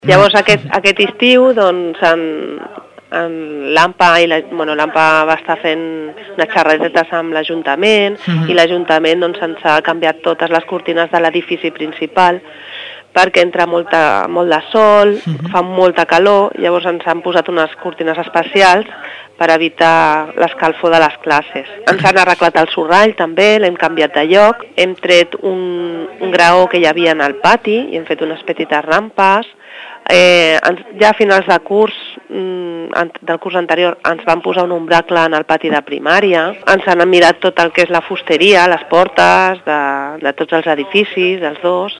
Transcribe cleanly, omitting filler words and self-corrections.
Llavors aquest estiu doncs, l'AMPA va estar fent unes xerradetes amb l'Ajuntament i l'Ajuntament doncs, ens ha canviat totes les cortines de l'edifici principal perquè entra molt de sol, fa molta calor, llavors ens han posat unes cortines especials per evitar l'escalfor de les classes. Ens han arreglat el sorrall també, l'hem canviat de lloc, hem tret un graó que hi havia en el pati i hem fet unes petites rampes. Ja a finals del curs anterior ens van posar un ombracle en el pati de primària, ens han mirat tot el que és la fusteria, les portes de tots els edificis, dels dos.